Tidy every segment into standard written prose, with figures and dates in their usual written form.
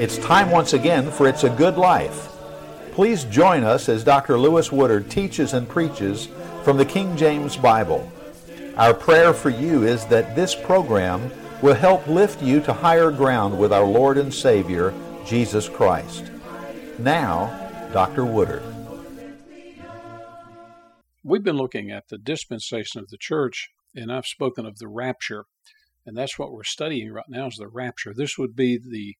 It's time once again for It's a Good Life. Please join us as Dr. Lewis Woodard teaches and preaches from the King James Bible. Our prayer for you is that this program will help lift you to higher ground with our Lord and Savior, Jesus Christ. Now, Dr. Woodard. We've been looking at the dispensation of the church, and I've spoken of the rapture, and that's what we're studying right now is the rapture. This would be the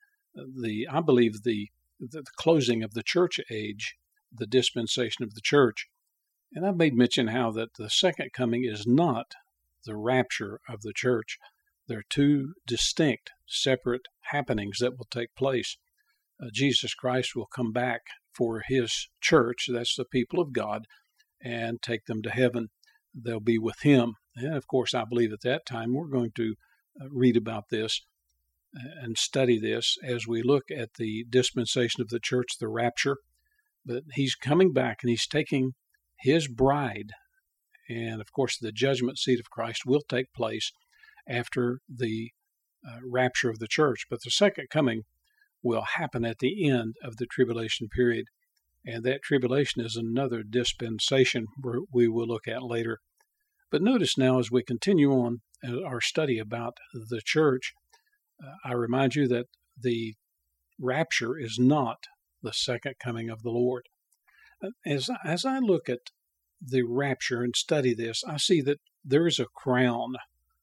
closing of the church age, the dispensation of the church. And I've made mention how that the second coming is not the rapture of the church. There are two distinct, separate happenings that will take place. Jesus Christ will come back for his church, that's the people of God, and take them to heaven. They'll be with him. And of course, I believe at that time we're going to read about this and study this as we look at the dispensation of the church, the rapture. But he's coming back and he's taking his bride. And of course, the judgment seat of Christ will take place after the rapture of the church. But the second coming will happen at the end of the tribulation period. And that tribulation is another dispensation we will look at later. But notice now as we continue on our study about the church, I remind you that the rapture is not the second coming of the Lord. As I look at the rapture and study this, I see that there is a crown.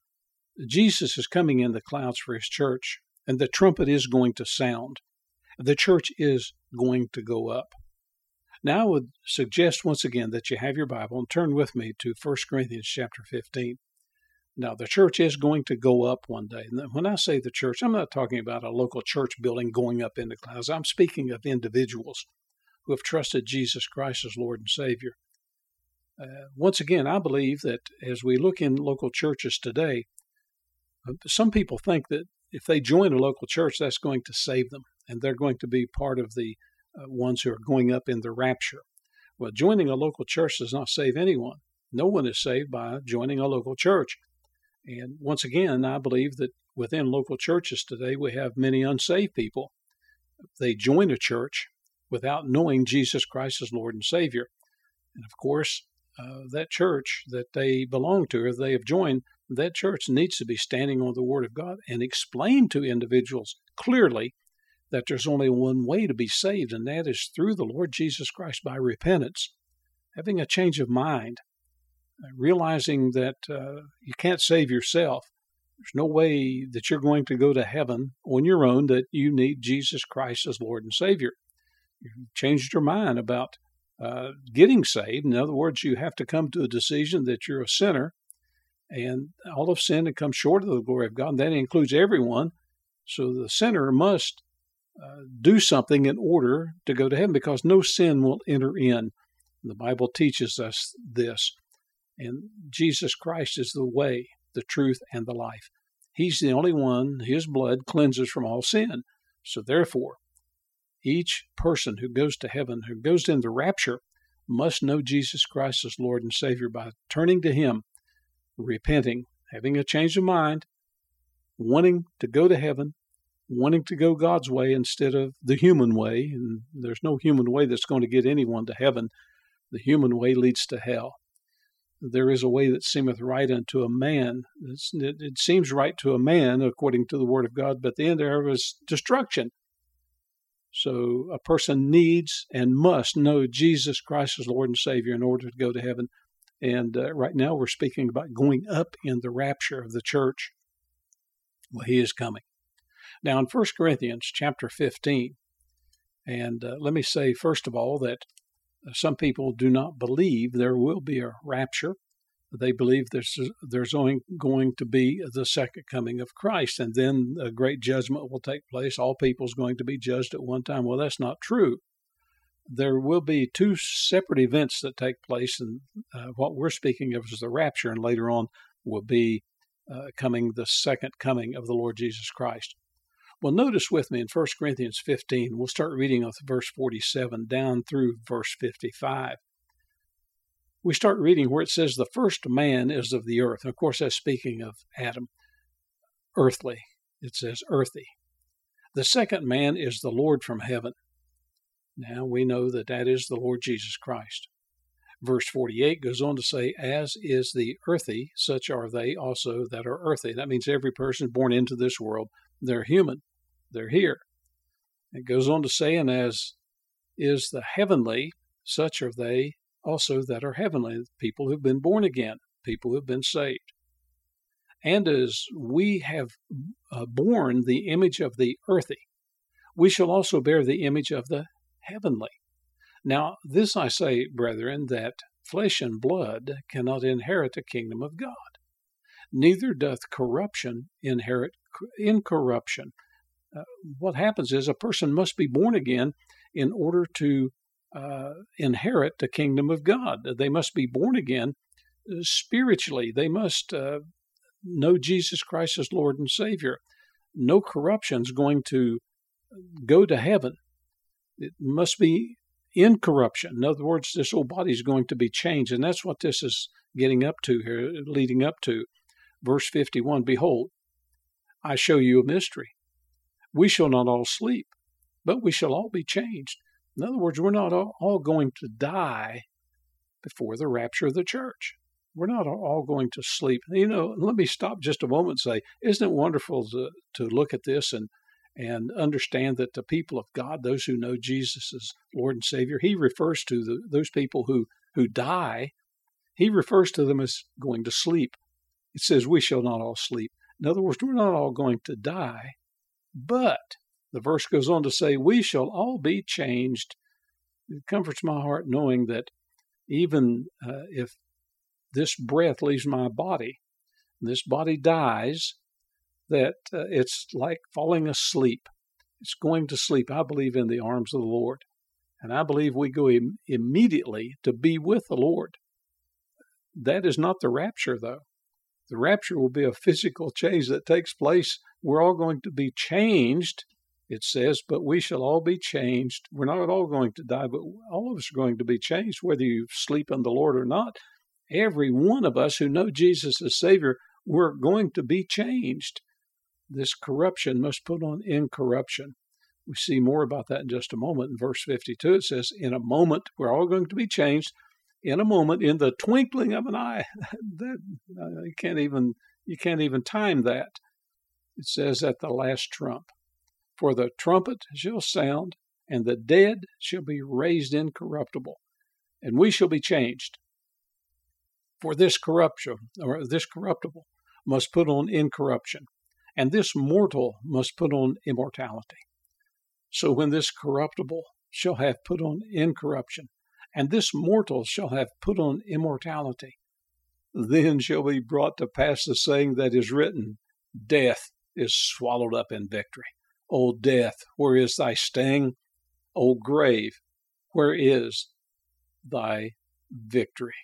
Jesus is coming in the clouds for his church, and the trumpet is going to sound. The church is going to go up. Now I would suggest once again that you have your Bible and turn with me to 1 Corinthians chapter 15. Now, the church is going to go up one day. And when I say the church, I'm not talking about a local church building going up in the clouds. I'm speaking of individuals who have trusted Jesus Christ as Lord and Savior. Once again, I believe that as we look in local churches today, some people think that if they join a local church, that's going to save them, and they're going to be part of the ones who are going up in the rapture. Well, joining a local church does not save anyone. No one is saved by joining a local church. And once again, I believe that within local churches today, we have many unsaved people. They join a church without knowing Jesus Christ as Lord and Savior. And of course, that church that they belong to or they have joined, that church needs to be standing on the Word of God and explain to individuals clearly that there's only one way to be saved, and that is through the Lord Jesus Christ by repentance, having a change of mind, realizing that you can't save yourself. There's no way that you're going to go to heaven on your own, that you need Jesus Christ as Lord and Savior. You've changed your mind about getting saved. In other words, you have to come to a decision that you're a sinner, and all of sin and come short of the glory of God, and that includes everyone. So the sinner must do something in order to go to heaven, because no sin will enter in. The Bible teaches us this. And Jesus Christ is the way, the truth, and the life. He's the only one. His blood cleanses from all sin. So therefore, each person who goes to heaven, who goes in the rapture, must know Jesus Christ as Lord and Savior by turning to him, repenting, having a change of mind, wanting to go to heaven, wanting to go God's way instead of the human way. And there's no human way that's going to get anyone to heaven. The human way leads to hell. There is a way that seemeth right unto a man. It seems right to a man according to the Word of God, but the end thereof is destruction. So a person needs and must know Jesus Christ as Lord and Savior in order to go to heaven. And right now we're speaking about going up in the rapture of the church. Well, he is coming. Now in 1 Corinthians chapter 15, and let me say first of all that some people do not believe there will be a rapture. They believe there's only going to be the second coming of Christ, and then a great judgment will take place. All people's going to be judged at one time. Well, that's not true. There will be two separate events that take place, and what we're speaking of is the rapture, and later on will be the second coming of the Lord Jesus Christ. Well, notice with me in 1 Corinthians 15, we'll start reading with verse 47 down through verse 55. We start reading where it says, the first man is of the earth. Of course, that's speaking of Adam. Earthly. It says earthy. The second man is the Lord from heaven. Now we know that that is the Lord Jesus Christ. Verse 48 goes on to say, as is the earthy, such are they also that are earthy. That means every person born into this world, they're human. They're here. It goes on to say, and as is the heavenly, such are they also that are heavenly, people who've been born again, people who've been saved. And as we have borne the image of the earthy, we shall also bear the image of the heavenly. Now, this I say, brethren, that flesh and blood cannot inherit the kingdom of God. Neither doth corruption inherit incorruption. What happens is a person must be born again in order to inherit the kingdom of God. They must be born again spiritually. They must know Jesus Christ as Lord and Savior. No corruption is going to go to heaven. It must be incorruption. In other words, this old body is going to be changed, and that's what this is getting up to here, leading up to. Verse 51, behold, I show you a mystery. We shall not all sleep, but we shall all be changed. In other words, we're not all going to die before the rapture of the church. We're not all going to sleep. You know, let me stop just a moment and say, isn't it wonderful to look at this and understand that the people of God, those who know Jesus as Lord and Savior, he refers to those people who die, he refers to them as going to sleep. It says, we shall not all sleep. In other words, we're not all going to die, but the verse goes on to say, we shall all be changed. It comforts my heart knowing that even if this breath leaves my body, this body dies, that it's like falling asleep. It's going to sleep, I believe, in the arms of the Lord. And I believe we go immediately to be with the Lord. That is not the rapture, though. The rapture will be a physical change that takes place. We're all going to be changed, it says, but we shall all be changed. We're not all going to die, but all of us are going to be changed, whether you sleep in the Lord or not. Every one of us who know Jesus as Savior, we're going to be changed. This corruption must put on incorruption. We see more about that in just a moment. In verse 52, it says, in a moment, we're all going to be changed. In a moment, in the twinkling of an eye. You can't even time that. It says at the last trump. For the trumpet shall sound, and the dead shall be raised incorruptible, and we shall be changed. For this corruptible must put on incorruption, and this mortal must put on immortality. So when this corruptible shall have put on incorruption, and this mortal shall have put on immortality, then shall be brought to pass the saying that is written, death is swallowed up in victory. O death, where is thy sting? O grave, where is thy victory?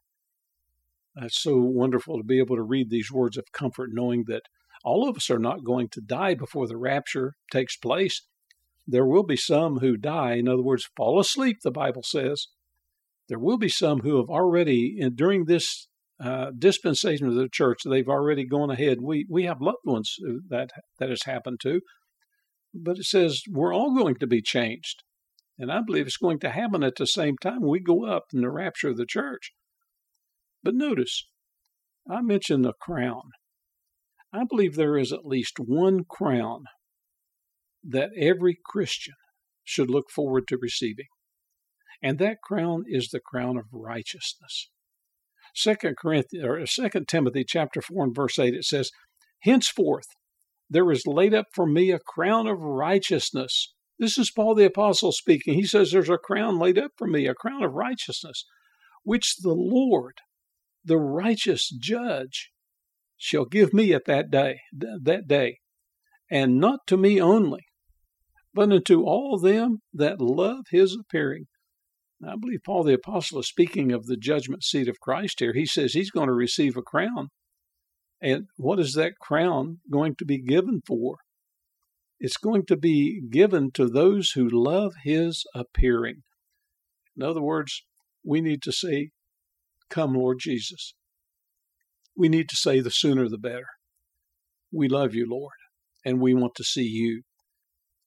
It's so wonderful to be able to read these words of comfort, knowing that all of us are not going to die before the rapture takes place. There will be some who die, in other words, fall asleep, the Bible says. There will be some who have already, during this dispensation of the church, they've already gone ahead. We have loved ones that has happened to, but it says we're all going to be changed. And I believe it's going to happen at the same time we go up in the rapture of the church. But notice, I mentioned the crown. I believe there is at least one crown that every Christian should look forward to receiving. And that crown is the crown of righteousness. 2 Timothy chapter 4 and verse 8, it says, henceforth there is laid up for me a crown of righteousness. This is Paul the Apostle speaking. He says there's a crown laid up for me, a crown of righteousness, which the Lord, the righteous judge, shall give me at that day, and not to me only, but unto all them that love his appearing. I believe Paul the Apostle is speaking of the judgment seat of Christ here. He says he's going to receive a crown. And what is that crown going to be given for? It's going to be given to those who love his appearing. In other words, we need to say, come, Lord Jesus. We need to say the sooner the better. We love you, Lord, and we want to see you.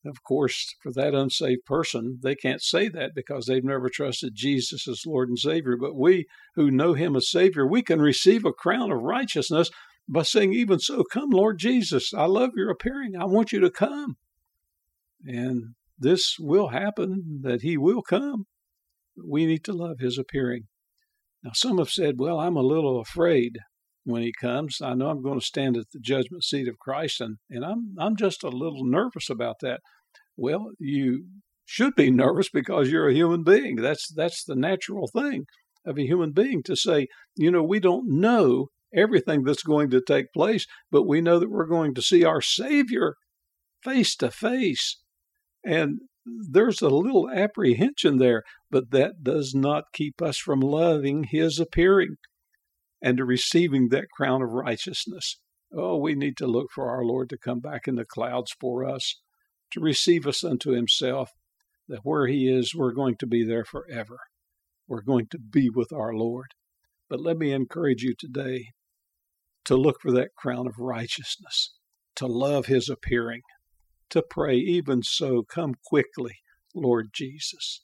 Of course, for that unsaved person, they can't say that because they've never trusted Jesus as Lord and Savior. But we who know him as Savior, we can receive a crown of righteousness by saying, even so, come, Lord Jesus, I love your appearing. I want you to come. And this will happen, that he will come. We need to love his appearing. Now, some have said, well, I'm a little afraid when he comes. I know I'm going to stand at the judgment seat of Christ, and I'm just a little nervous about that. Well, you should be nervous because you're a human being. That's the natural thing of a human being, to say, we don't know everything that's going to take place, but we know that we're going to see our Savior face to face. And there's a little apprehension there, but that does not keep us from loving his appearing and to receiving that crown of righteousness. Oh, we need to look for our Lord to come back in the clouds for us, to receive us unto himself, that where he is, we're going to be there forever. We're going to be with our Lord. But let me encourage you today to look for that crown of righteousness, to love his appearing, to pray, even so, come quickly, Lord Jesus.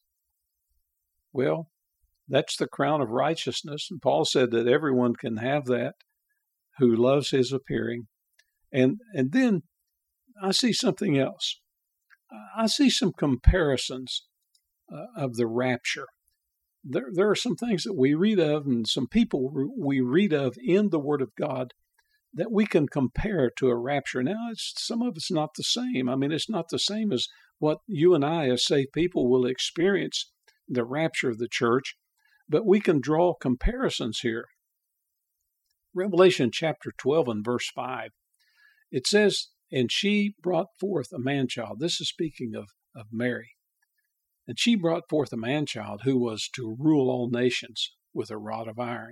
Well, that's the crown of righteousness. And Paul said that everyone can have that who loves his appearing. And then I see something else. I see some comparisons of the rapture. There are some things that we read of, and some people we read of in the Word of God, that we can compare to a rapture. Now, some of it's not the same. I mean, it's not the same as what you and I as saved people will experience, the rapture of the church, but we can draw comparisons here. Revelation chapter 12 and verse 5, it says, and she brought forth a man-child. This is speaking of Mary. And she brought forth a man-child who was to rule all nations with a rod of iron.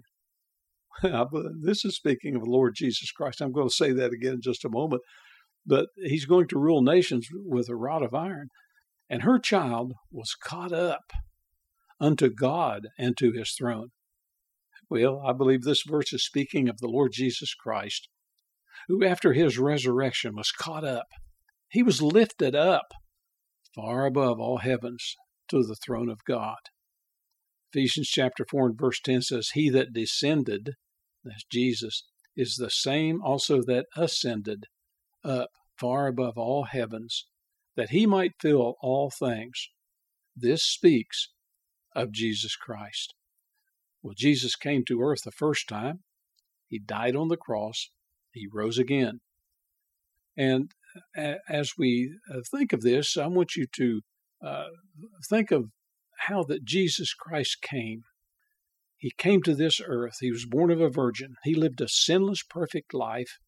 This is speaking of the Lord Jesus Christ. I'm going to say that again in just a moment. But he's going to rule nations with a rod of iron. And her child was caught up unto God and to his throne. Well, I believe this verse is speaking of the Lord Jesus Christ, who after his resurrection was caught up. He was lifted up far above all heavens to the throne of God. Ephesians chapter 4 and verse 10 says, he that descended, that's Jesus, is the same also that ascended up far above all heavens, that he might fill all things. This speaks of Jesus Christ. Well, Jesus came to earth the first time. He died on the cross. He rose again. And as we think of this, I want you to think of how that Jesus Christ came. He came to this earth. He was born of a virgin. He lived a sinless, perfect life.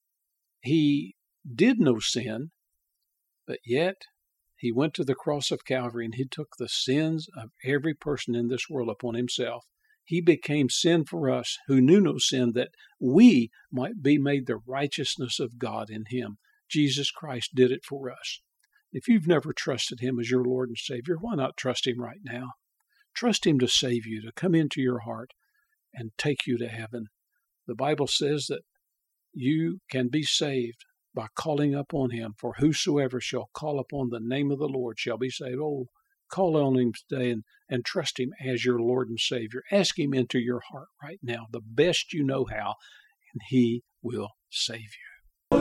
He did no sin, but yet he went to the cross of Calvary and he took the sins of every person in this world upon himself. He became sin for us who knew no sin, that we might be made the righteousness of God in him. Jesus Christ did it for us. If you've never trusted him as your Lord and Savior, why not trust him right now? Trust him to save you, to come into your heart and take you to heaven. The Bible says that you can be saved by calling upon him. For whosoever shall call upon the name of the Lord shall be saved. Oh, call on him today and trust him as your Lord and Savior. Ask him into your heart right now, the best you know how, and he will save you.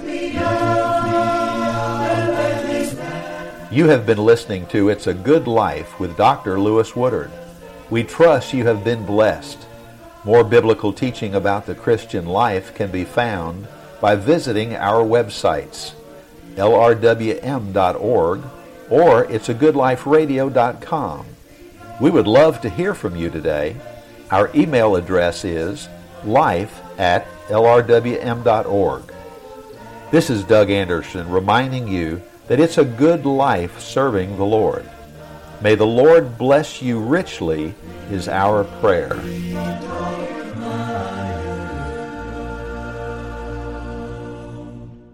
You have been listening to It's a Good Life with Dr. Lewis Woodard. We trust you have been blessed. More biblical teaching about the Christian life can be found by visiting our websites, lrwm.org or it'sagoodliferadio.com. We would love to hear from you today. Our email address is life@lrwm.org. This is Doug Anderson reminding you that it's a good life serving the Lord. May the Lord bless you richly is our prayer.